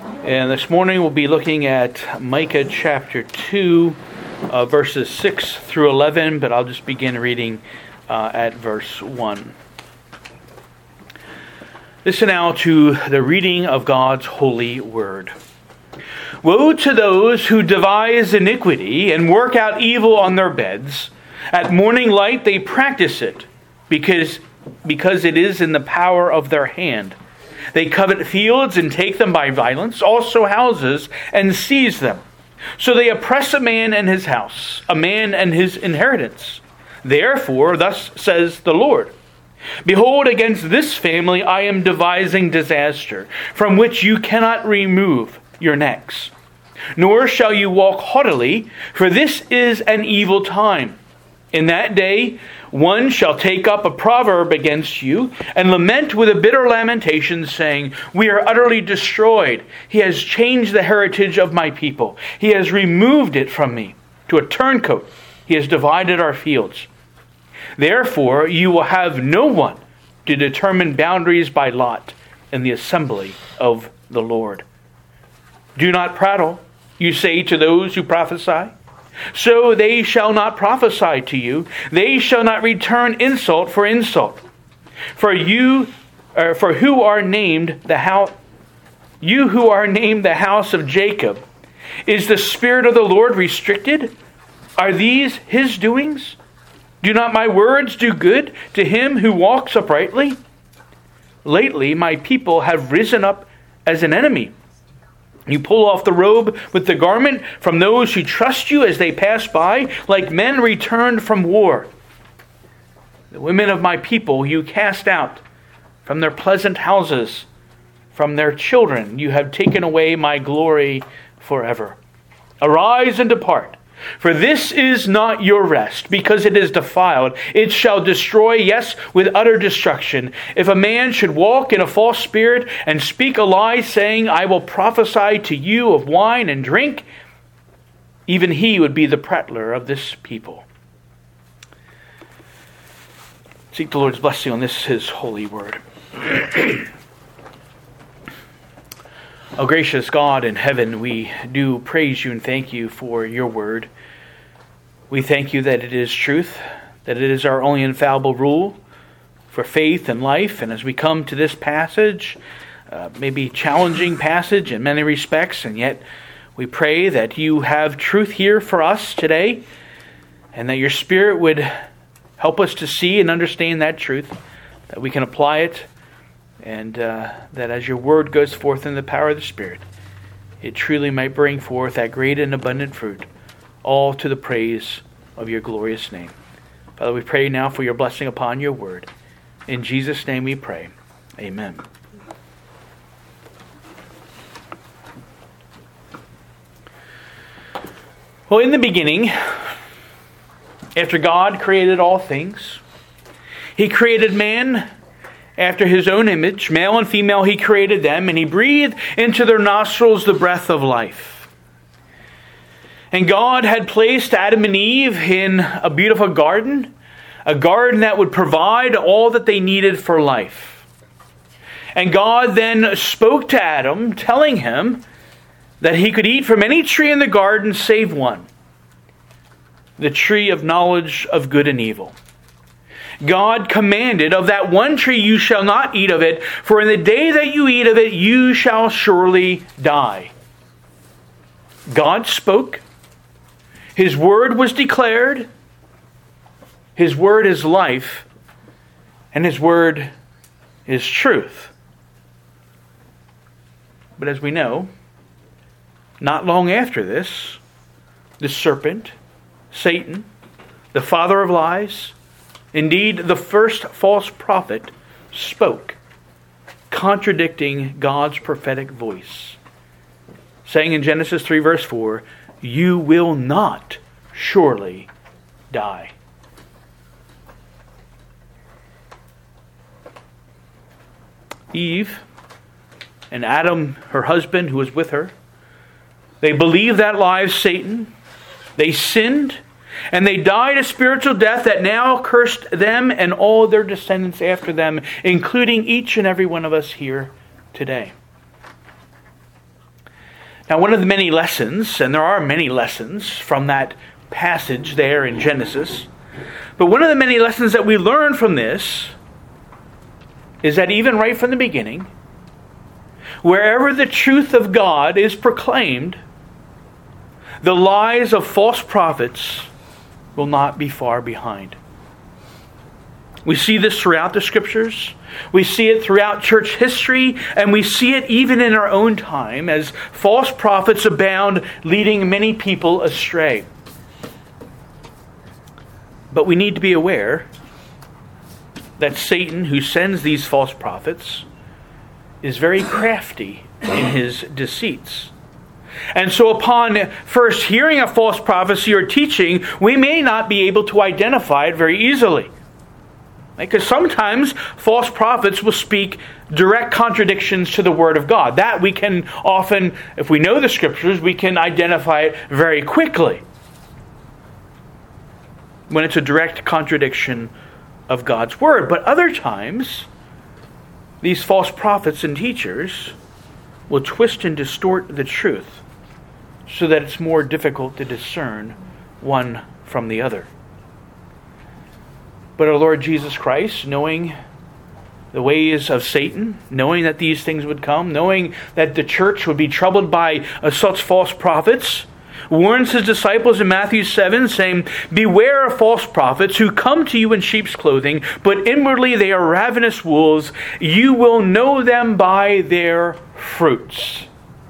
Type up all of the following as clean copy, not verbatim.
And this morning we'll be looking at Micah chapter 2, verses 6 through 11, but I'll just begin reading at verse 1. Listen now to the reading of God's holy word. Woe to those who devise iniquity and work out evil on their beds. At morning light they practice it, because it is in the power of their hand. They covet fields and take them by violence, also houses, and seize them. So they oppress a man and his house, a man and his inheritance. Therefore, thus says the Lord, behold, against this family I am devising disaster, from which you cannot remove your necks. Nor shall you walk haughtily, for this is an evil time. In that day, one shall take up a proverb against you and lament with a bitter lamentation, saying, we are utterly destroyed. He has changed the heritage of my people. He has removed it from me. To a turncoat, he has divided our fields. Therefore, you will have no one to determine boundaries by lot in the assembly of the Lord. Do not prattle, you say to those who prophesy. So they shall not prophesy to you. They shall not return insult for insult. For who are named the house of Jacob, is the Spirit of the Lord restricted? Are these his doings? Do not my words do good to him who walks uprightly? Lately my people have risen up as an enemy. You pull off the robe with the garment from those who trust you as they pass by, like men returned from war. The women of my people you cast out from their pleasant houses, from their children you have taken away my glory forever. Arise and depart, for this is not your rest, because it is defiled. It shall destroy, yes, with utter destruction. If a man should walk in a false spirit and speak a lie, saying, I will prophesy to you of wine and drink, even he would be the prattler of this people. Seek the Lord's blessing on this, his holy word. O gracious God in heaven, we do praise you and thank you for your word. We thank you that it is truth, that it is our only infallible rule for faith and life. And as we come to this passage, maybe challenging passage in many respects, and yet we pray that you have truth here for us today, and that your Spirit would help us to see and understand that truth, that we can apply it, and that as your word goes forth in the power of the Spirit, it truly might bring forth that great and abundant fruit, all to the praise of your glorious name. Father, we pray now for your blessing upon your word. In Jesus' name we pray. Amen. Well, in the beginning, after God created all things, he created man after his own image. Male and female he created them, and he breathed into their nostrils the breath of life. And God had placed Adam and Eve in a beautiful garden, a garden that would provide all that they needed for life. And God then spoke to Adam, telling him that he could eat from any tree in the garden save one, the tree of knowledge of good and evil. God commanded, of that one tree you shall not eat of it, for in the day that you eat of it you shall surely die. God spoke. His word was declared. His word is life. And his word is truth. But as we know, not long after this, the serpent, Satan, the father of lies, indeed the first false prophet, spoke, contradicting God's prophetic voice, saying in Genesis 3 verse 4, you will not surely die. Eve and Adam, her husband, who was with her, they believed that lie of Satan. They sinned, and they died a spiritual death that now cursed them and all their descendants after them, including each and every one of us here today. Now, one of the many lessons, and there are many lessons from that passage there in Genesis, but one of the many lessons that we learn from this is that even right from the beginning, wherever the truth of God is proclaimed, the lies of false prophets will not be far behind. We see this throughout the Scriptures. We see it throughout church history, and we see it even in our own time as false prophets abound, leading many people astray. But we need to be aware that Satan, who sends these false prophets, is very crafty in his deceits. And so upon first hearing a false prophecy or teaching, we may not be able to identify it very easily. Because sometimes false prophets will speak direct contradictions to the Word of God. That we can often, if we know the Scriptures, we can identify it very quickly when it's a direct contradiction of God's Word. But other times, these false prophets and teachers will twist and distort the truth so that it's more difficult to discern one from the other. But our Lord Jesus Christ, knowing the ways of Satan, knowing that these things would come, knowing that the church would be troubled by such false prophets, warns his disciples in Matthew 7, saying, "Beware of false prophets who come to you in sheep's clothing, but inwardly they are ravenous wolves. You will know them by their fruits."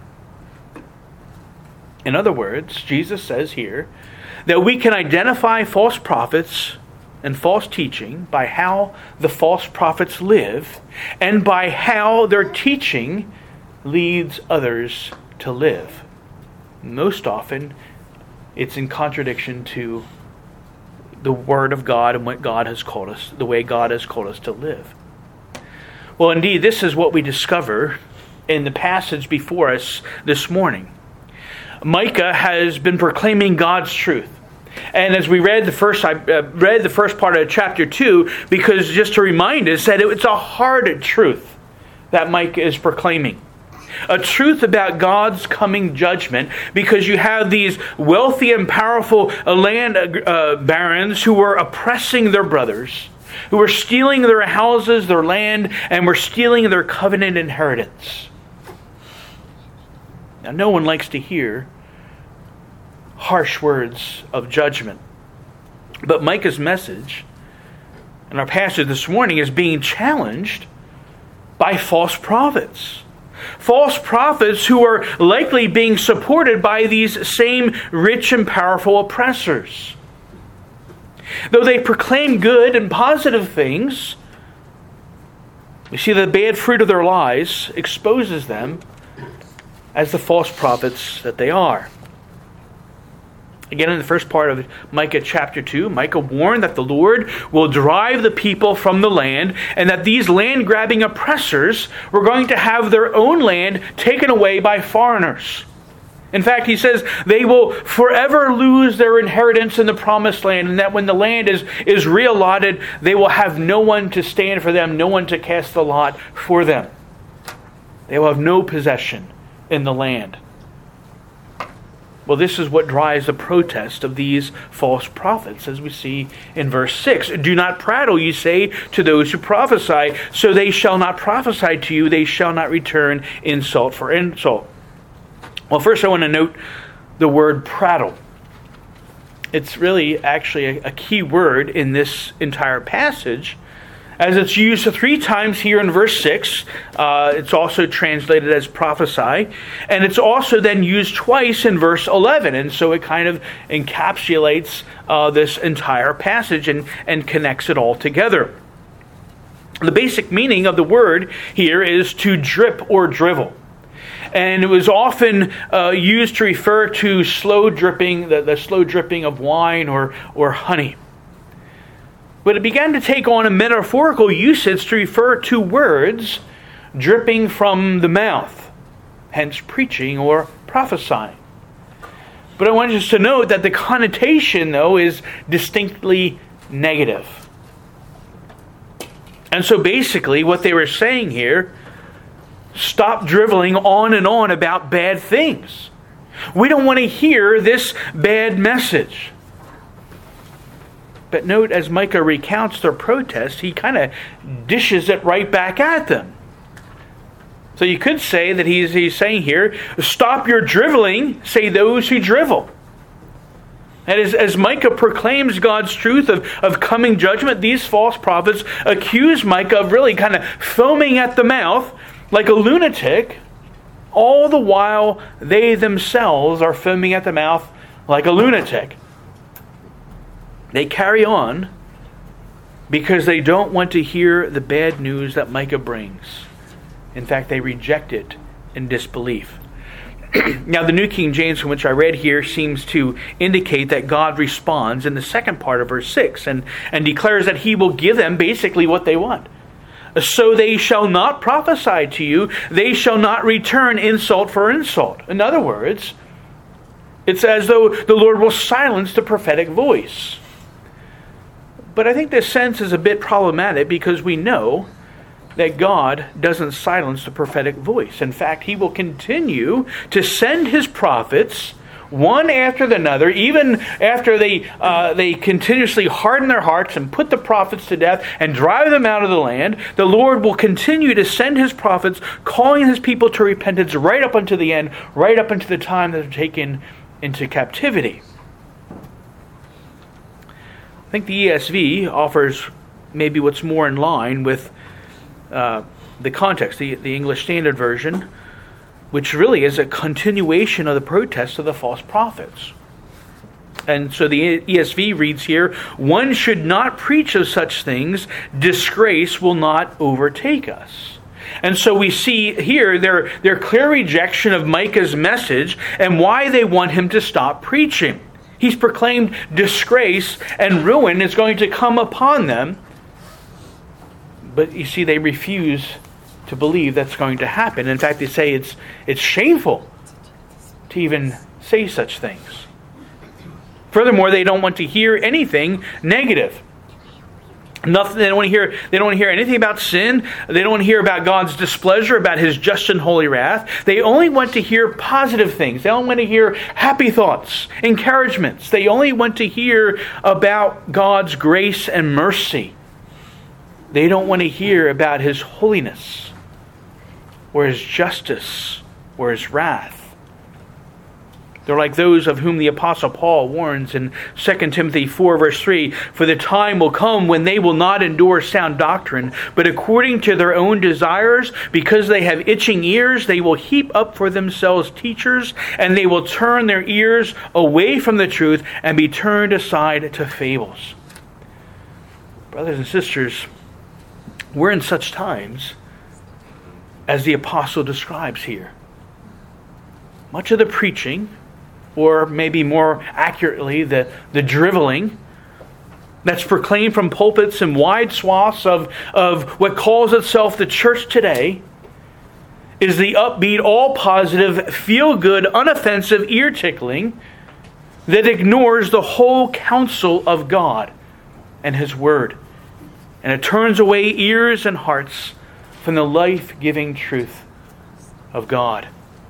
In other words, Jesus says here that we can identify false prophets and false teaching by how the false prophets live and by how their teaching leads others to live. Most often, it's in contradiction to the Word of God and what God has called us, the way God has called us to live. Well, indeed, this is what we discover in the passage before us this morning. Micah has been proclaiming God's truth. And as we read I read the first part of chapter 2, because just to remind us that it's a hard truth that Micah is proclaiming. A truth about God's coming judgment, because you have these wealthy and powerful land barons who were oppressing their brothers, who were stealing their houses, their land, and were stealing their covenant inheritance. Now, no one likes to hear harsh words of judgment. But Micah's message in our passage this morning is being challenged by false prophets. False prophets who are likely being supported by these same rich and powerful oppressors. Though they proclaim good and positive things, we see the bad fruit of their lies exposes them as the false prophets that they are. Again, in the first part of Micah chapter 2, Micah warned that the Lord will drive the people from the land, and that these land-grabbing oppressors were going to have their own land taken away by foreigners. In fact, he says they will forever lose their inheritance in the promised land, and that when the land is reallotted, they will have no one to stand for them, no one to cast the lot for them. They will have no possession in the land. Well, this is what drives the protest of these false prophets, as we see in verse 6. "Do not prattle, you say, to those who prophesy, so they shall not prophesy to you, they shall not return insult for insult." Well, first I want to note the word prattle. It's really actually a key word in this entire passage, as it's used 3 times here in verse 6. It's also translated as prophesy. And it's also then used twice in verse 11. And so it kind of encapsulates this entire passage and connects it all together. The basic meaning of the word here is to drip or drivel. And it was often used to refer to slow dripping, the slow dripping of wine or honey. But it began to take on a metaphorical usage to refer to words dripping from the mouth, hence preaching or prophesying. But I want you to note that the connotation, though, is distinctly negative. And so basically what they were saying here stop driveling on and on about bad things. We don't want to hear this bad message. But note, as Micah recounts their protest, he kind of dishes it right back at them. So you could say that he's saying here, stop your driveling, say those who drivel. And as Micah proclaims God's truth of coming judgment, these false prophets accuse Micah of really kind of foaming at the mouth like a lunatic, all the while they themselves are foaming at the mouth like a lunatic. They carry on because they don't want to hear the bad news that Micah brings. In fact, they reject it in disbelief. Now, the New King James, from which I read here, seems to indicate that God responds in the second part of verse 6 and declares that he will give them basically what they want. So they shall not prophesy to you, they shall not return insult for insult. In other words, it's as though the Lord will silence the prophetic voice. But I think this sense is a bit problematic because we know that God doesn't silence the prophetic voice. In fact, he will continue to send his prophets one after another, even after they continuously harden their hearts and put the prophets to death and drive them out of the land. The Lord will continue to send his prophets, calling his people to repentance right up unto the end, right up unto the time that they're taken into captivity. I think the ESV offers maybe what's more in line with the context, the English Standard Version, which really is a continuation of the protests of the false prophets. And so the ESV reads here, one should not preach of such things, disgrace will not overtake us. And so we see here their clear rejection of Micah's message and why they want him to stop preaching. He's proclaimed disgrace and ruin is going to come upon them. But you see, they refuse to believe that's going to happen. In fact, they say it's shameful to even say such things. Furthermore, they don't want to hear anything negative. Nothing. They don't want to hear anything about sin. They don't want to hear about God's displeasure, about his just and holy wrath. They only want to hear positive things. They only want to hear happy thoughts, encouragements. They only want to hear about God's grace and mercy. They don't want to hear about his holiness, or his justice, or his wrath. They're like those of whom the Apostle Paul warns in 2 Timothy 4 verse 3, for the time will come when they will not endure sound doctrine, but according to their own desires, because they have itching ears, they will heap up for themselves teachers, and they will turn their ears away from the truth and be turned aside to fables. Brothers and sisters, we're in such times as the apostle describes here. Much of the preaching, or maybe more accurately, the driveling that's proclaimed from pulpits and wide swaths of what calls itself the church today, is the upbeat, all-positive, feel-good, unoffensive, ear-tickling that ignores the whole counsel of God and his word. And it turns away ears and hearts from the life-giving truth of God.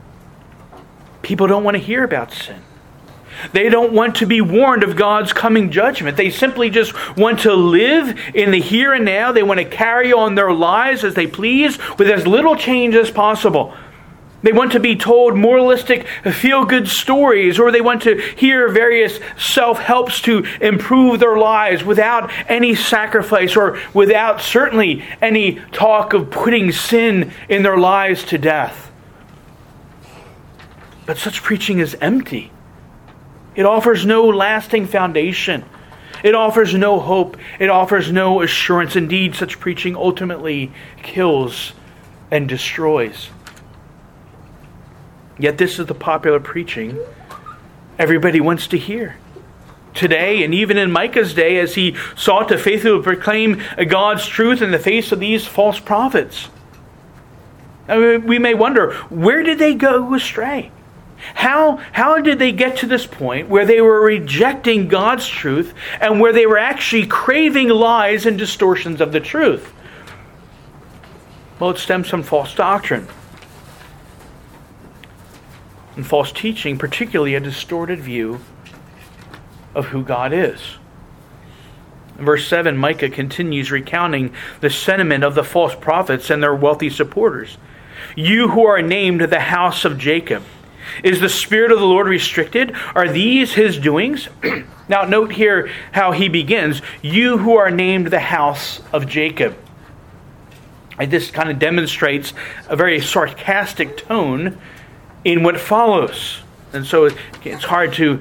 People don't want to hear about sin. They don't want to be warned of God's coming judgment. They simply just want to live in the here and now. They want to carry on their lives as they please with as little change as possible. They want to be told moralistic, feel-good stories, or they want to hear various self-helps to improve their lives without any sacrifice or without certainly any talk of putting sin in their lives to death. But such preaching is empty. It offers no lasting foundation. It offers no hope. It offers no assurance. Indeed, such preaching ultimately kills and destroys. Yet this is the popular preaching everybody wants to hear. Today, and even in Micah's day, as he sought to faithfully proclaim God's truth in the face of these false prophets. I mean, we may wonder, where did they go astray? How did they get to this point where they were rejecting God's truth and where they were actually craving lies and distortions of the truth? Well, it stems from false doctrine. and false teaching, particularly a distorted view of who God is. In verse 7, Micah continues recounting the sentiment of the false prophets and their wealthy supporters. You who are named the house of Jacob, is the Spirit of the Lord restricted? Are these his doings? Now note here how he begins. You who are named the house of Jacob. And this kind of demonstrates a very sarcastic tone in what follows. And so it's hard to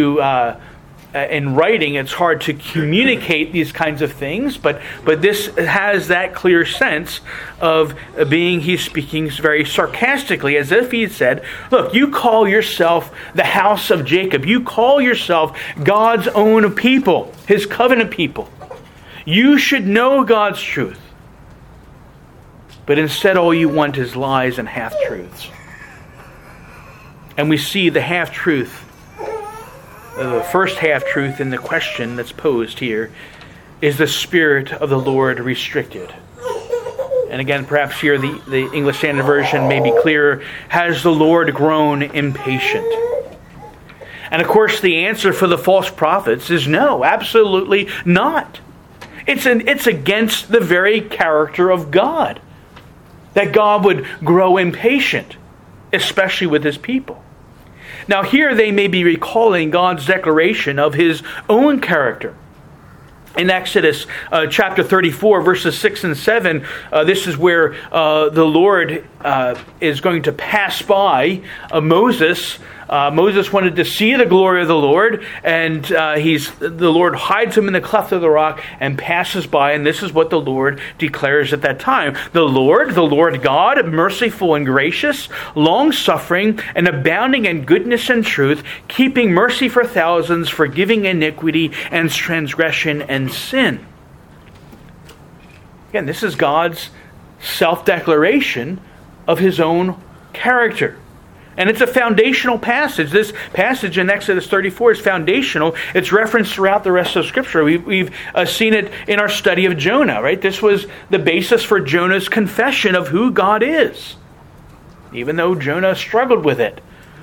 in writing, it's hard to communicate these kinds of things, but this has that clear sense of he's speaking very sarcastically, as if he said, look, you call yourself the house of Jacob. You call yourself God's own people, his covenant people. You should know God's truth. But instead all you want is lies and half-truths. And we see the half-truth, the first half-truth in the question that's posed here, is the Spirit of the Lord restricted? And again, perhaps here the English Standard Version may be clearer. Has the Lord grown impatient? And of course the answer for the false prophets is no, absolutely not. It's against the very character of God, that God would grow impatient, especially with his people. Now here they may be recalling God's declaration of his own character. In Exodus chapter 34, verses 6 and 7, this is where the Lord is going to pass by Moses. Moses wanted to see the glory of the Lord, and the Lord hides him in the cleft of the rock and passes by, and this is what the Lord declares at that time. The Lord God, merciful and gracious, long-suffering, and abounding in goodness and truth, keeping mercy for thousands, forgiving iniquity and transgression and sin. Again, this is God's self-declaration of his own character. And it's a foundational passage. This passage in Exodus 34 is foundational. It's referenced throughout the rest of Scripture. We've seen it in our study of Jonah, right? This was the basis for Jonah's confession of who God is, even though Jonah struggled with it.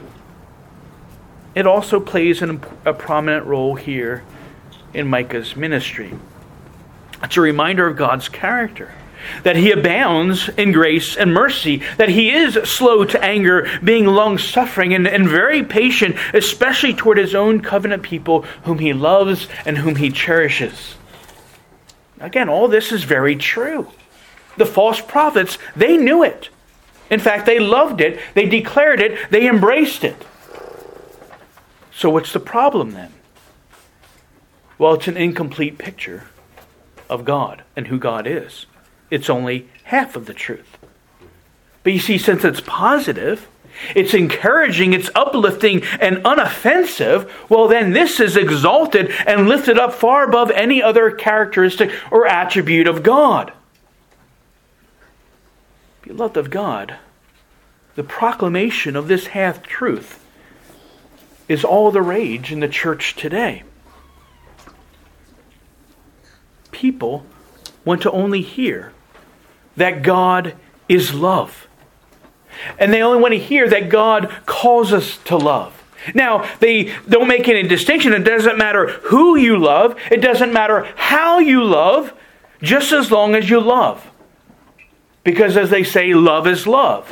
It also plays a prominent role here in Micah's ministry. It's a reminder of God's character, that he abounds in grace and mercy, that he is slow to anger, being long-suffering and very patient, especially toward his own covenant people whom he loves and whom he cherishes. Again, all this is very true. The false prophets, they knew it. In fact, they loved it, they declared it, they embraced it. So what's the problem then? Well, it's an incomplete picture of God and who God is. It's only half of the truth. But you see, since it's positive, it's encouraging, it's uplifting and unoffensive, well then this is exalted and lifted up far above any other characteristic or attribute of God. Beloved of God, the proclamation of this half-truth is all the rage in the church today. People want to only hear that God is love. And they only want to hear that God calls us to love. Now, they don't make any distinction. It doesn't matter who you love. It doesn't matter how you love, just as long as you love. Because as they say, love is love.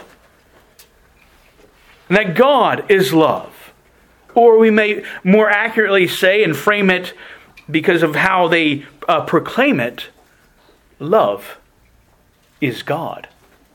And that God is love. Or we may more accurately say and frame it because of how they proclaim it, love is God.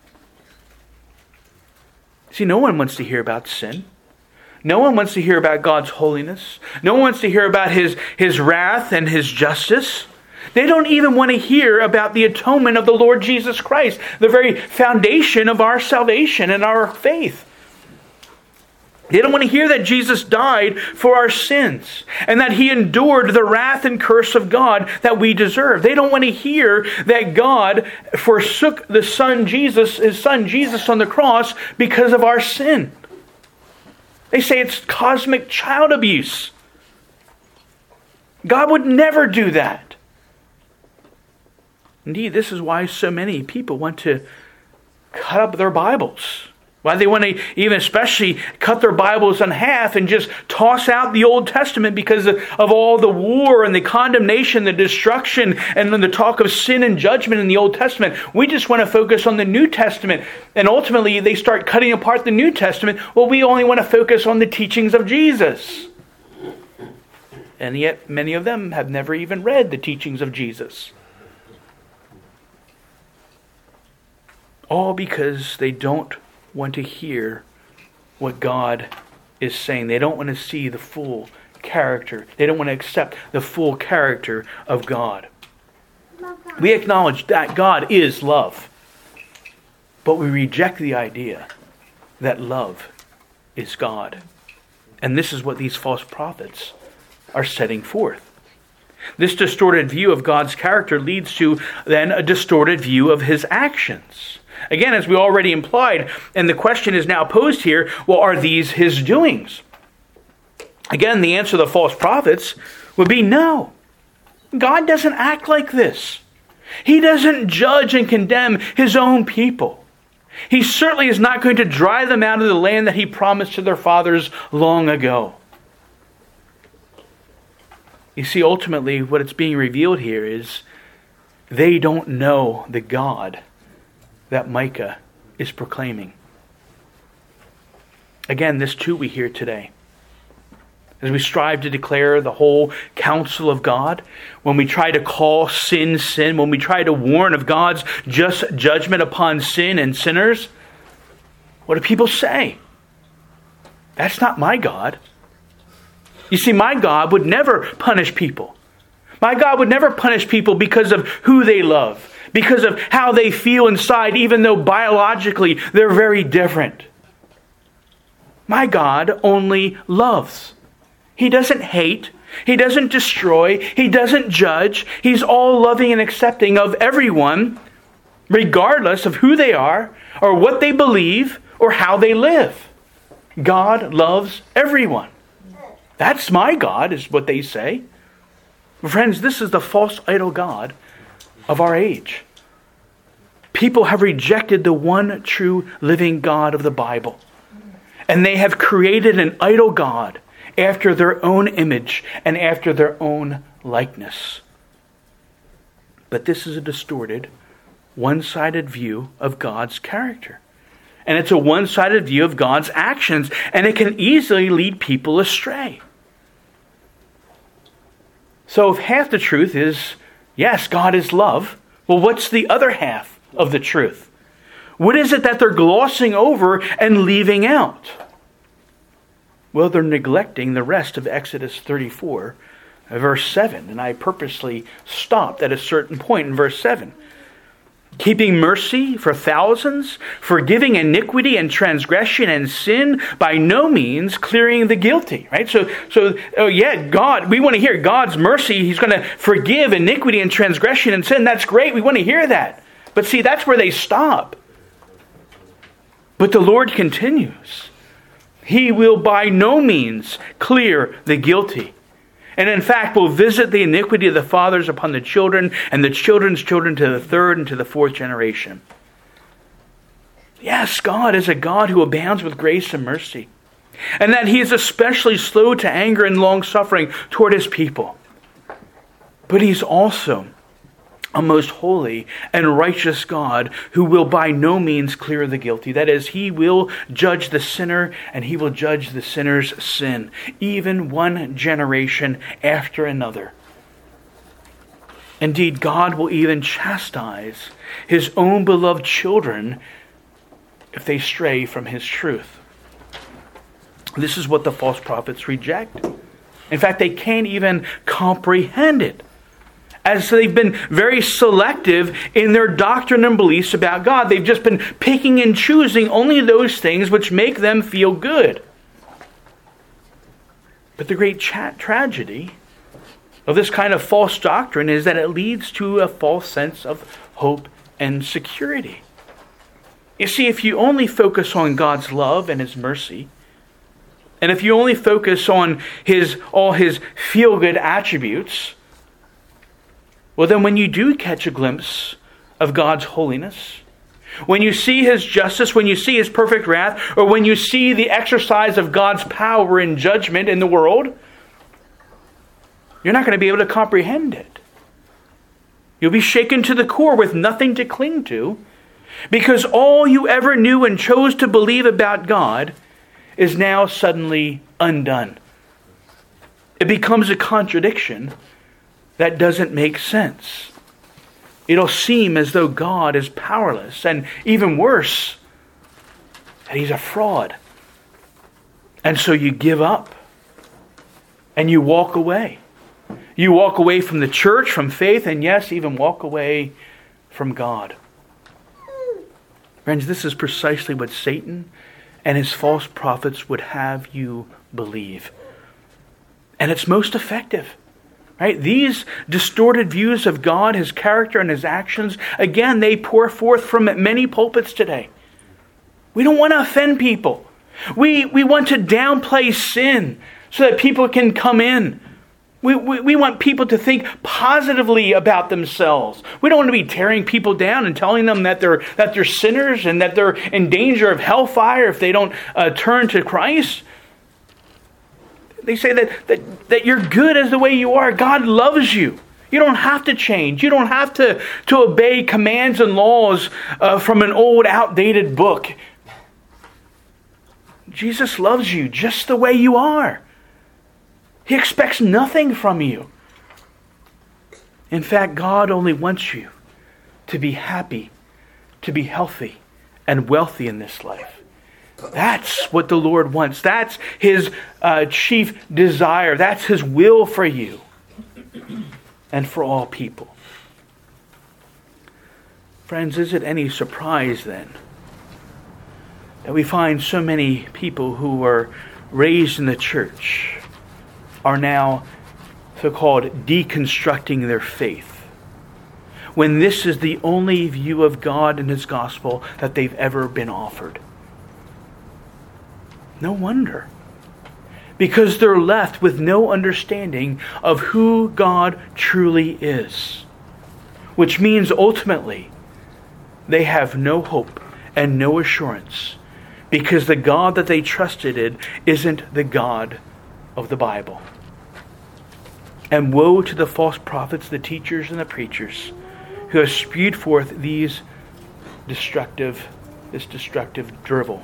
See, no one wants to hear about sin. No one wants to hear about God's holiness. No one wants to hear about his wrath and his justice. They don't even want to hear about the atonement of the Lord Jesus Christ, the very foundation of our salvation and our faith. They don't want to hear that Jesus died for our sins and that he endured the wrath and curse of God that we deserve. They don't want to hear that God forsook his son Jesus on the cross because of our sin. They say it's cosmic child abuse. God would never do that. Indeed, this is why so many people want to cut up their Bibles Why they want to even especially cut their Bibles in half and just toss out the Old Testament because of all the war and the condemnation, the destruction, and then the talk of sin and judgment in the Old Testament. We just want to focus on the New Testament. And ultimately they start cutting apart the New Testament. Well, we only want to focus on the teachings of Jesus. And yet many of them have never even read the teachings of Jesus. All because they don't want to hear what God is saying. They don't want to see the full character. They don't want to accept the full character of God. We acknowledge that God is love, but we reject the idea that love is God. And this is what these false prophets are setting forth. This distorted view of God's character leads to then a distorted view of his actions. Again, as we already implied, and the question is now posed here, well, are these his doings? Again, the answer of the false prophets would be no. God doesn't act like this. He doesn't judge and condemn his own people. He certainly is not going to drive them out of the land that he promised to their fathers long ago. You see, ultimately, what it's being revealed here is they don't know the God that Micah is proclaiming. Again, this too we hear today. As we strive to declare the whole counsel of God, when we try to call sin, sin, when we try to warn of God's just judgment upon sin and sinners, what do people say? That's not my God. You see, my God would never punish people. My God would never punish people because of who they love, because of how they feel inside, even though biologically they're very different. My God only loves. He doesn't hate. He doesn't destroy. He doesn't judge. He's all loving and accepting of everyone, regardless of who they are, or what they believe, or how they live. God loves everyone. That's my God, is what they say. Friends, this is the false idol God of our age. People have rejected the one true living God of the Bible. And they have created an idol God after their own image and after their own likeness. But this is a distorted, one-sided view of God's character. And it's a one-sided view of God's actions. And it can easily lead people astray. So if half the truth is, yes, God is love, well, what's the other half of the truth? What is it that they're glossing over and leaving out? Well, they're neglecting the rest of Exodus 34, verse 7. And I purposely stopped at a certain point in verse 7. Keeping mercy for thousands, forgiving iniquity and transgression and sin, by no means clearing the guilty. Right? So, God, we want to hear God's mercy. He's going to forgive iniquity and transgression and sin. That's great. We want to hear that. But see, that's where they stop. But the Lord continues. He will by no means clear the guilty. And in fact, will visit the iniquity of the fathers upon the children, and the children's children to the third and to the fourth generation. Yes, God is a God who abounds with grace and mercy. And that he is especially slow to anger and long-suffering toward his people. But he's also a most holy and righteous God who will by no means clear the guilty. That is, he will judge the sinner and he will judge the sinner's sin, even one generation after another. Indeed, God will even chastise his own beloved children if they stray from his truth. This is what the false prophets reject. In fact, they can't even comprehend it, as they've been very selective in their doctrine and beliefs about God. They've just been picking and choosing only those things which make them feel good. But the great tragedy of this kind of false doctrine is that it leads to a false sense of hope and security. You see, if you only focus on God's love and his mercy, and if you only focus on all his feel-good attributes, well, then when you do catch a glimpse of God's holiness, when you see His justice, when you see His perfect wrath, or when you see the exercise of God's power in judgment in the world, you're not going to be able to comprehend it. You'll be shaken to the core with nothing to cling to, because all you ever knew and chose to believe about God is now suddenly undone. It becomes a contradiction that doesn't make sense. It'll seem as though God is powerless, and even worse, that He's a fraud. And so you give up and you walk away. You walk away from the church, from faith, and yes, even walk away from God. Friends, this is precisely what Satan and his false prophets would have you believe. And it's most effective. Right? These distorted views of God, His character, and His actions, again, they pour forth from many pulpits today. We don't want to offend people. We want to downplay sin so that people can come in. We want people to think positively about themselves. We don't want to be tearing people down and telling them that they're sinners and that they're in danger of hellfire if they don't turn to Christ. They say that you're good as the way you are. God loves you. You don't have to change. You don't have to obey commands and laws from an old, outdated book. Jesus loves you just the way you are. He expects nothing from you. In fact, God only wants you to be happy, to be healthy, and wealthy in this life. That's what the Lord wants. That's His chief desire. That's His will for you and for all people. Friends, is it any surprise then that we find so many people who were raised in the church are now so-called deconstructing their faith, when this is the only view of God and His gospel that they've ever been offered? No wonder. Because they're left with no understanding of who God truly is. Which means ultimately, they have no hope and no assurance. Because the God that they trusted in isn't the God of the Bible. And woe to the false prophets, the teachers, and the preachers who have spewed forth this destructive drivel.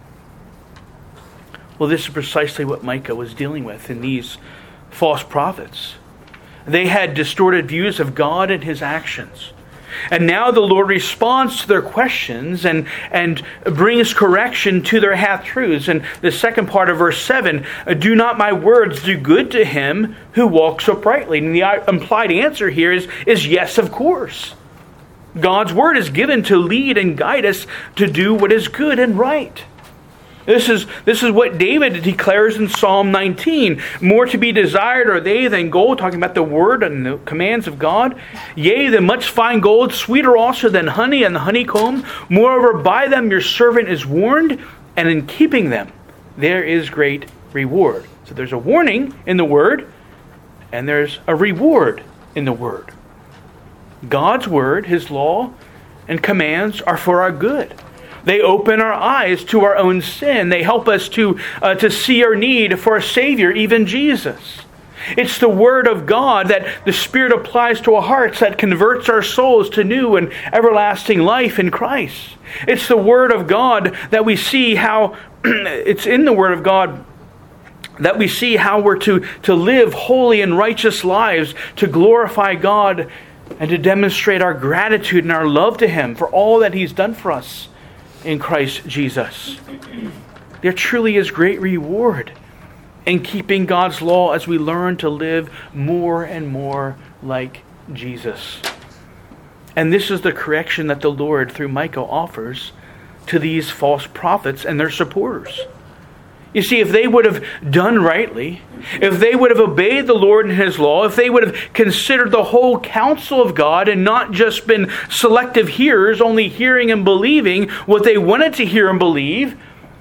Well, this is precisely what Micah was dealing with in these false prophets. They had distorted views of God and His actions. And now the Lord responds to their questions and brings correction to their half-truths. And the second part of verse 7, do not my words do good to him who walks uprightly? And the implied answer here is yes, of course. God's word is given to lead and guide us to do what is good and right. This is what David declares in Psalm 19. More to be desired are they than gold, talking about the word and the commands of God. Yea, than much fine gold, sweeter also than honey and the honeycomb. Moreover, by them your servant is warned, and in keeping them there is great reward. So there's a warning in the word, and there's a reward in the word. God's word, His law and commands are for our good. They open our eyes to our own sin. They help us to see our need for a Savior, even Jesus. It's the Word of God that the Spirit applies to our hearts that converts our souls to new and everlasting life in Christ. It's the Word of God that we see how, it's in the Word of God that we see how we're to live holy and righteous lives, to glorify God and to demonstrate our gratitude and our love to Him for all that He's done for us in Christ Jesus. There truly is great reward in keeping God's law as we learn to live more and more like Jesus. And this is the correction that the Lord, through Micah, offers to these false prophets and their supporters. You see, if they would have done rightly, if they would have obeyed the Lord and His law, if they would have considered the whole counsel of God and not just been selective hearers, only hearing and believing what they wanted to hear and believe,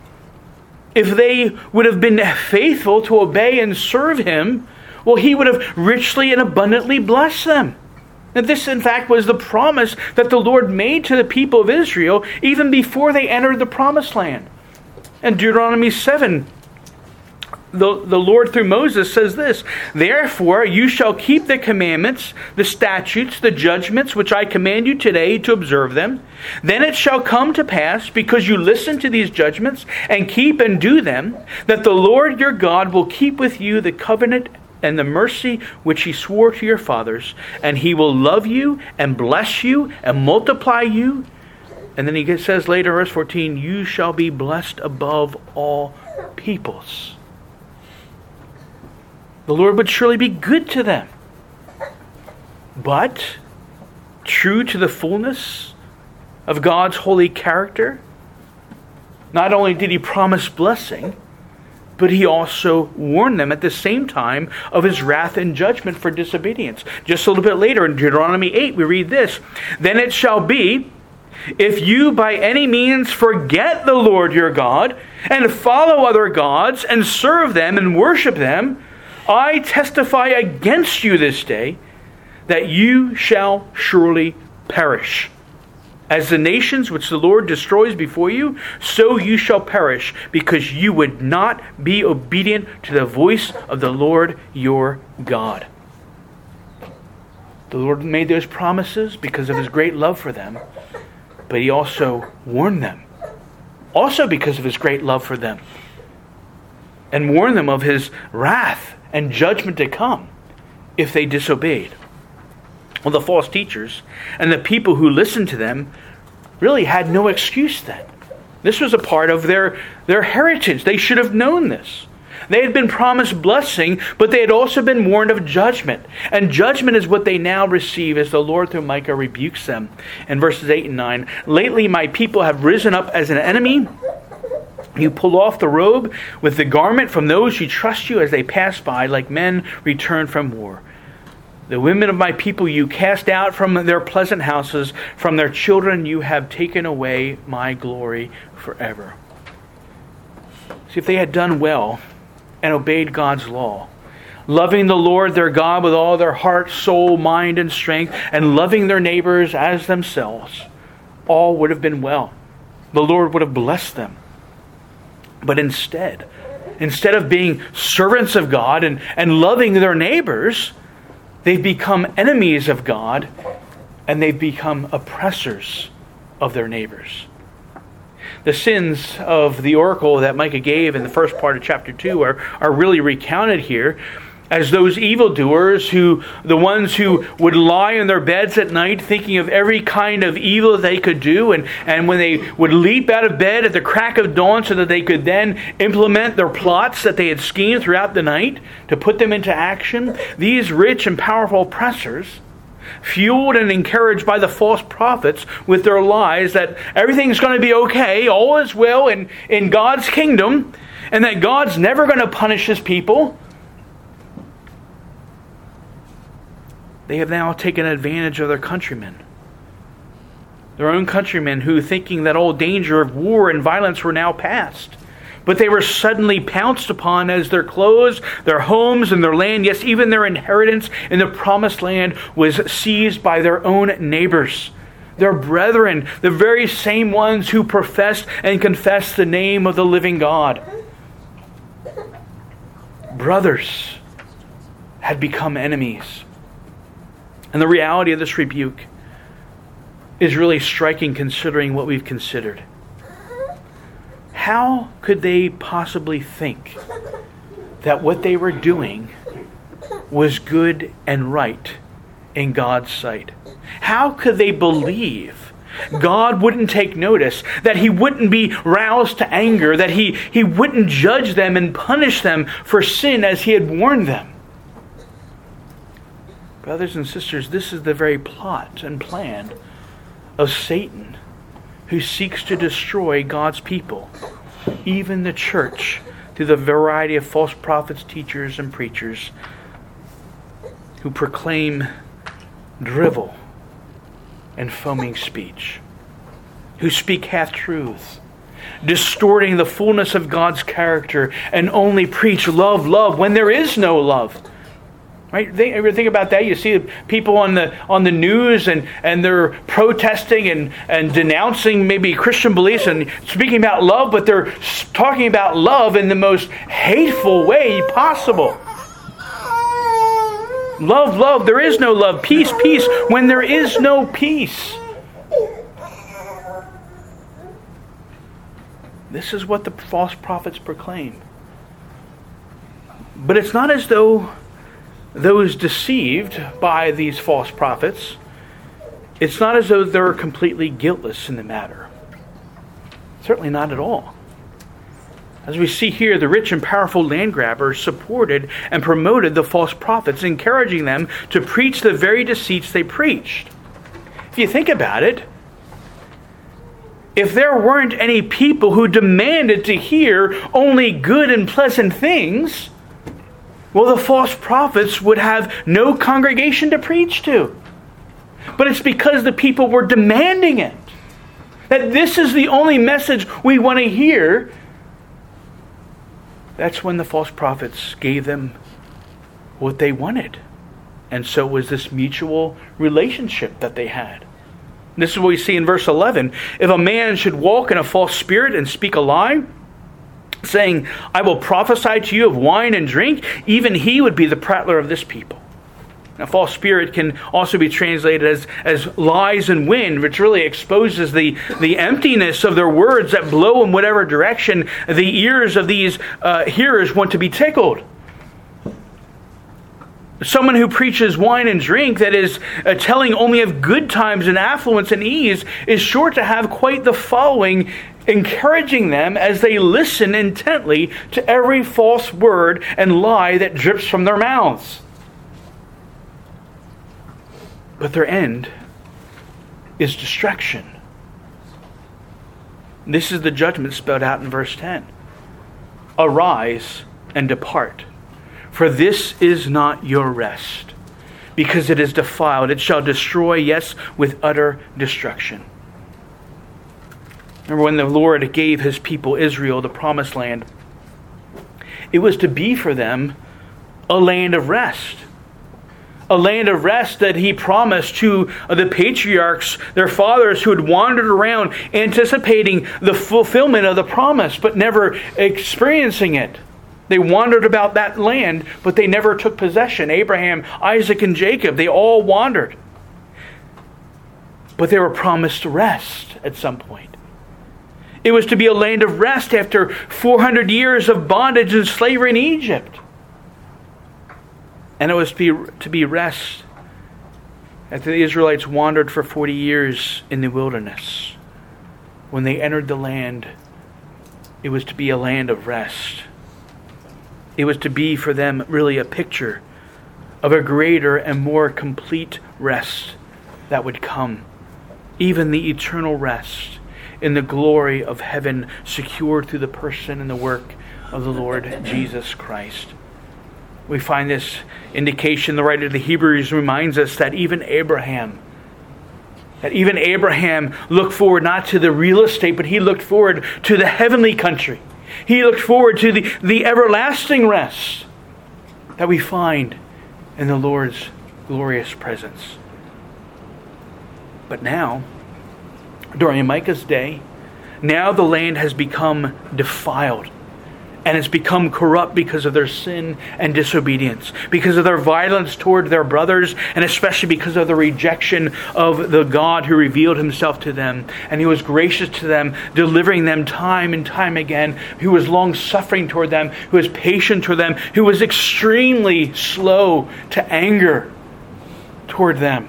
if they would have been faithful to obey and serve Him, well, He would have richly and abundantly blessed them. And this, in fact, was the promise that the Lord made to the people of Israel even before they entered the promised land. In Deuteronomy 7, the Lord through Moses says this, "Therefore you shall keep the commandments, the statutes, the judgments which I command you today to observe them. Then it shall come to pass, because you listen to these judgments and keep and do them, that the Lord your God will keep with you the covenant and the mercy which he swore to your fathers, and he will love you and bless you and multiply you." And then he says later, verse 14, "You shall be blessed above all peoples." The Lord would surely be good to them. But, true to the fullness of God's holy character, not only did he promise blessing, but he also warned them at the same time of his wrath and judgment for disobedience. Just a little bit later in Deuteronomy 8, we read this, "Then it shall be, if you by any means forget the Lord your God, and follow other gods, and serve them and worship them, I testify against you this day, that you shall surely perish. As the nations which the Lord destroys before you, so you shall perish, because you would not be obedient to the voice of the Lord your God." The Lord made those promises because of his great love for them, but he also warned them, also because of his great love for them, and warned them of his wrath and judgment to come if they disobeyed. Well, the false teachers and the people who listened to them really had no excuse then. This was a part of their heritage. They should have known this. They had been promised blessing, but they had also been warned of judgment. And judgment is what they now receive as the Lord through Micah rebukes them. In verses 8 and 9, "Lately my people have risen up as an enemy. You pull off the robe with the garment from those who trust you as they pass by, like men returned from war. The women of my people you cast out from their pleasant houses. From their children you have taken away my glory forever." See, if they had done well and obeyed God's law, loving the Lord their God with all their heart, soul, mind, and strength, and loving their neighbors as themselves, all would have been well. The Lord would have blessed them. But instead of being servants of God and loving their neighbors, they've become enemies of God, and they've become oppressors of their neighbors. The sins of the oracle that Micah gave in the first part of chapter 2 are really recounted here as those evildoers the ones who would lie in their beds at night thinking of every kind of evil they could do, and when they would leap out of bed at the crack of dawn so that they could then implement their plots that they had schemed throughout the night to put them into action, these rich and powerful oppressors, fueled and encouraged by the false prophets with their lies that everything's going to be okay, all is well in God's kingdom, and that God's never going to punish his people, they have now taken advantage of their countrymen. Their own countrymen who, thinking that all danger of war and violence were now past, but they were suddenly pounced upon as their clothes, their homes, and their land, yes, even their inheritance in the promised land, was seized by their own neighbors, their brethren, the very same ones who professed and confessed the name of the living God. Brothers had become enemies. And the reality of this rebuke is really striking considering what we've considered. How could they possibly think that what they were doing was good and right in God's sight? How could they believe God wouldn't take notice, that he wouldn't be roused to anger, that he wouldn't judge them and punish them for sin as he had warned them? Brothers and sisters, this is the very plot and plan of Satan, who seeks to destroy God's people, even the church, through the variety of false prophets, teachers, and preachers who proclaim drivel and foaming speech, who speak half-truths, distorting the fullness of God's character, and only preach love, love, when there is no love. Right? Ever think about that? You see people on the news and they're protesting and denouncing maybe Christian beliefs and speaking about love, but they're talking about love in the most hateful way possible. Love, love. There is no love. Peace, peace. When there is no peace. This is what the false prophets proclaim. But it's not as though those deceived by these false prophets, it's not as though they're completely guiltless in the matter. Certainly not at all. As we see here, the rich and powerful land grabbers supported and promoted the false prophets, encouraging them to preach the very deceits they preached. If you think about it, if there weren't any people who demanded to hear only good and pleasant things, well, the false prophets would have no congregation to preach to. But it's because the people were demanding it. That this is the only message we want to hear. That's when the false prophets gave them what they wanted. And so was this mutual relationship that they had. This is what we see in verse 11. If a man should walk in a false spirit and speak a lie, saying, I will prophesy to you of wine and drink, even he would be the prattler of this people. Now, false spirit can also be translated as lies and wind, which really exposes the emptiness of their words that blow in whatever direction the ears of these hearers want to be tickled. Someone who preaches wine and drink, that is telling only of good times and affluence and ease, is sure to have quite the following, encouraging them as they listen intently to every false word and lie that drips from their mouths. But their end is destruction. This is the judgment spelled out in verse 10. Arise and depart, for this is not your rest, because it is defiled. It shall destroy, yes, with utter destruction. Remember when the Lord gave his people Israel the promised land, it was to be for them a land of rest. A land of rest that he promised to the patriarchs, their fathers, who had wandered around anticipating the fulfillment of the promise, but never experiencing it. They wandered about that land, but they never took possession. Abraham, Isaac, and Jacob, they all wandered. But they were promised rest at some point. It was to be a land of rest after 400 years of bondage and slavery in Egypt. And it was to be rest after the Israelites wandered for 40 years in the wilderness. When they entered the land, it was to be a land of rest. It was to be for them really a picture of a greater and more complete rest that would come. Even the eternal rest in the glory of heaven, secured through the person and the work of the Lord Jesus Christ. We find this indication, the writer of the Hebrews reminds us that even Abraham looked forward not to the real estate, but he looked forward to the heavenly country. He looked forward to the everlasting rest that we find in the Lord's glorious presence. But now, during Micah's day, now the land has become defiled. And it's become corrupt because of their sin and disobedience, because of their violence toward their brothers, and especially because of the rejection of the God who revealed himself to them. And he was gracious to them, delivering them time and time again, who was long-suffering toward them, who was patient toward them, who was extremely slow to anger toward them.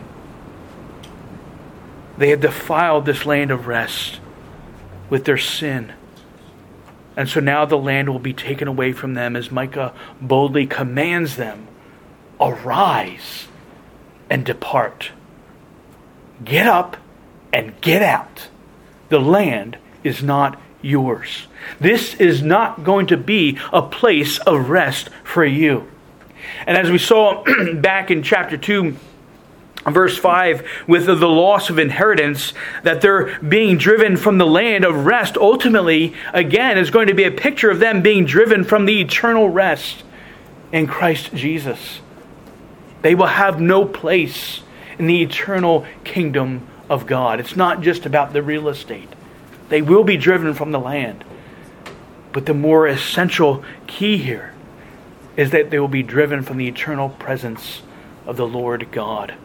They had defiled this land of rest with their sin. And so now the land will be taken away from them as Micah boldly commands them, arise and depart. Get up and get out. The land is not yours. This is not going to be a place of rest for you. And as we saw back in chapter 2, verse 5, with the loss of inheritance, that they're being driven from the land of rest, ultimately, again, is going to be a picture of them being driven from the eternal rest in Christ Jesus. They will have no place in the eternal kingdom of God. It's not just about the real estate. They will be driven from the land. But the more essential key here is that they will be driven from the eternal presence of the Lord God.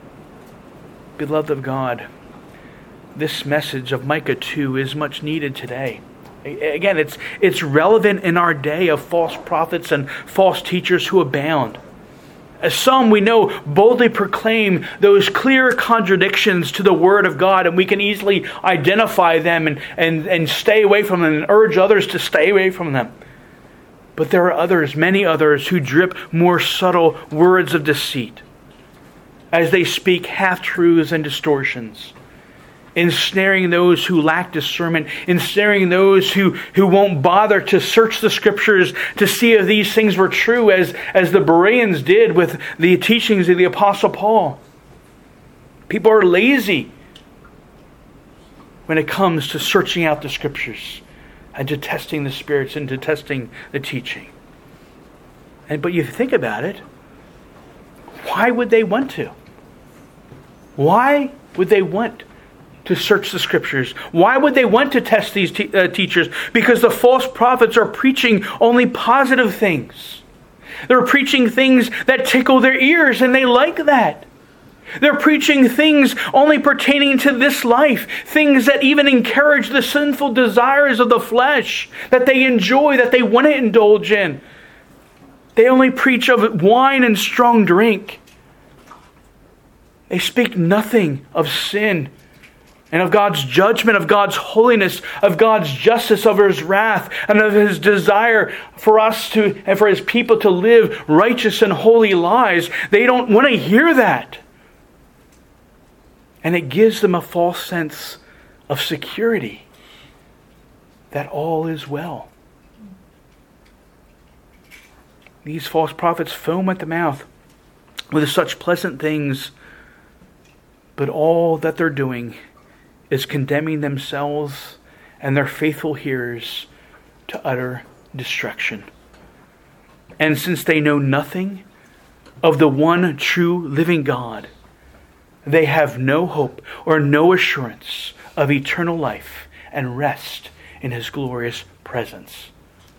Beloved of God, this message of Micah 2 is much needed today. Again, it's relevant in our day of false prophets and false teachers who abound. As some we know boldly proclaim those clear contradictions to the Word of God, and we can easily identify them and stay away from them and urge others to stay away from them. But there are others, many others, who drip more subtle words of deceit as they speak half-truths and distortions, ensnaring those who lack discernment, ensnaring those who won't bother to search the Scriptures to see if these things were true, as the Bereans did with the teachings of the Apostle Paul. People are lazy when it comes to searching out the Scriptures and to testing the spirits and to testing the teaching. But you think about it, why would they want to? Why would they want to search the Scriptures? Why would they want to test these teachers? Because the false prophets are preaching only positive things. They're preaching things that tickle their ears, and they like that. They're preaching things only pertaining to this life, things that even encourage the sinful desires of the flesh, that they enjoy, that they want to indulge in. They only preach of wine and strong drink. They speak nothing of sin and of God's judgment, of God's holiness, of God's justice, of His wrath, and of His desire for us to, and for His people to live righteous and holy lives. They don't want to hear that. And it gives them a false sense of security that all is well. These false prophets foam at the mouth with such pleasant things, but all that they're doing is condemning themselves and their faithful hearers to utter destruction. And since they know nothing of the one true living God, they have no hope or no assurance of eternal life and rest in His glorious presence.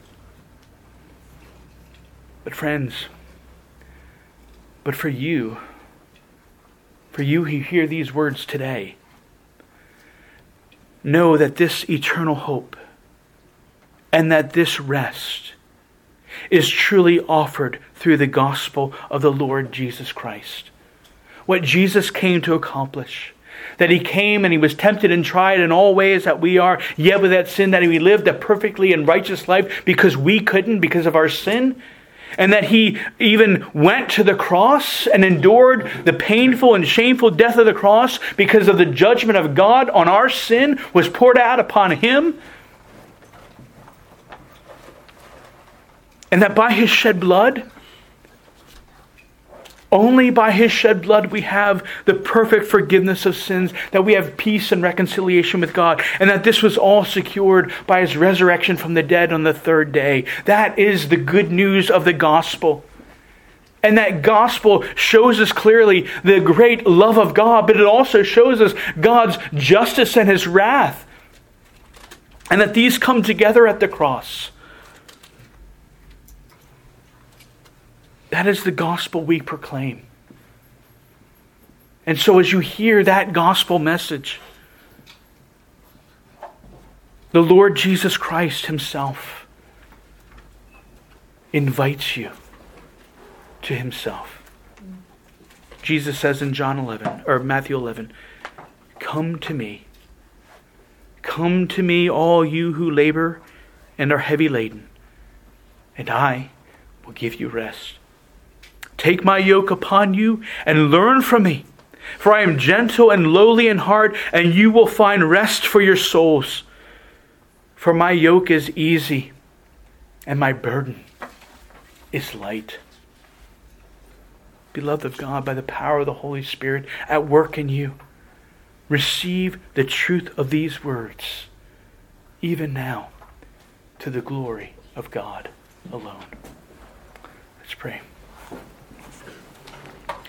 But friends, for you who hear these words today, know that this eternal hope and that this rest is truly offered through the gospel of the Lord Jesus Christ. What Jesus came to accomplish. That He came and He was tempted and tried in all ways that we are, yet without sin, that He lived a perfectly and righteous life because we couldn't, because of our sin. And that He even went to the cross and endured the painful and shameful death of the cross because of the judgment of God on our sin was poured out upon Him. And that by His shed blood, only by His shed blood we have the perfect forgiveness of sins, that we have peace and reconciliation with God, and that this was all secured by His resurrection from the dead on the third day. That is the good news of the gospel. And that gospel shows us clearly the great love of God, but it also shows us God's justice and His wrath. And that these come together at the cross. That is the gospel we proclaim. And so as you hear that gospel message, the Lord Jesus Christ Himself invites you to Himself. Jesus says in Matthew 11, "Come to me. Come to me, all you who labor and are heavy laden, and I will give you rest. Take my yoke upon you and learn from me, for I am gentle and lowly in heart, and you will find rest for your souls. For my yoke is easy and my burden is light." Beloved of God, by the power of the Holy Spirit at work in you, receive the truth of these words, even now, to the glory of God alone. Let's pray.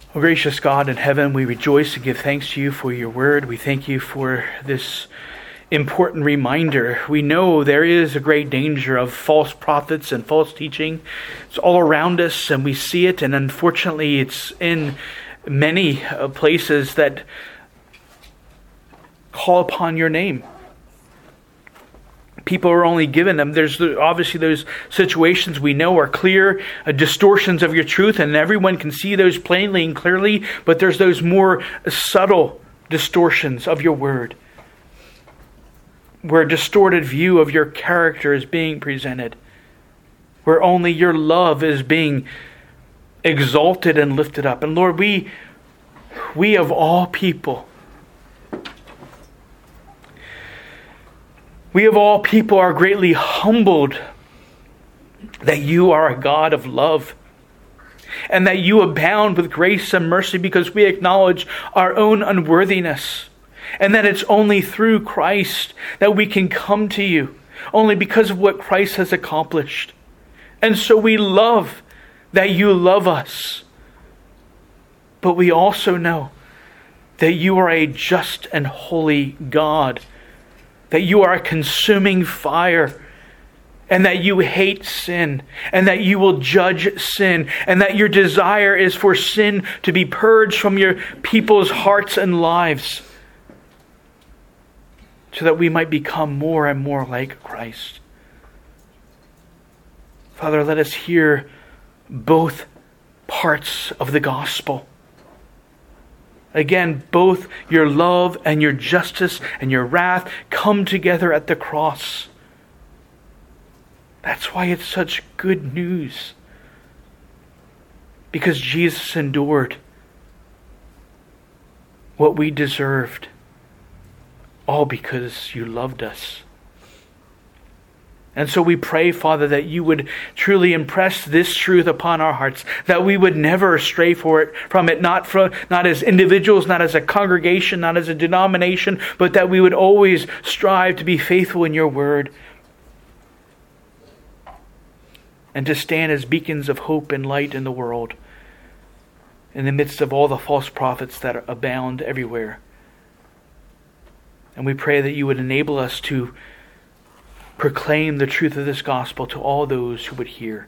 Oh, gracious God in heaven, we rejoice and give thanks to you for your word. We thank you for this important reminder. We know there is a great danger of false prophets and false teaching. It's all around us and we see it, and unfortunately it's in many places that call upon your name. People are only given them. There's obviously those situations we know are clear distortions of your truth, and everyone can see those plainly and clearly, but there's those more subtle distortions of your word, where a distorted view of your character is being presented, where only your love is being exalted and lifted up. And Lord, we of all people, are greatly humbled that you are a God of love and that you abound with grace and mercy, because we acknowledge our own unworthiness, and that it's only through Christ that we can come to you, only because of what Christ has accomplished. And so we love that you love us, but we also know that you are a just and holy God, that you are a consuming fire, and that you hate sin, and that you will judge sin, and that your desire is for sin to be purged from your people's hearts and lives, so that we might become more and more like Christ. Father, let us hear both parts of the gospel. Again, both your love and your justice and your wrath come together at the cross. That's why it's such good news. Because Jesus endured what we deserved, all because you loved us. And so we pray, Father, that you would truly impress this truth upon our hearts, that we would never stray from it, not as individuals, not as a congregation, not as a denomination, but that we would always strive to be faithful in your word and to stand as beacons of hope and light in the world, in the midst of all the false prophets that abound everywhere. And we pray that you would enable us to proclaim the truth of this gospel to all those who would hear,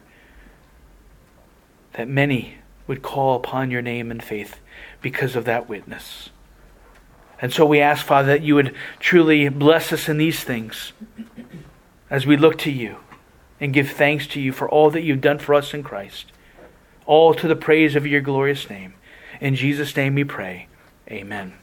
that many would call upon your name in faith because of that witness. And so we ask, Father, that you would truly bless us in these things as we look to you and give thanks to you for all that you've done for us in Christ, all to the praise of your glorious name. In Jesus' name we pray. Amen.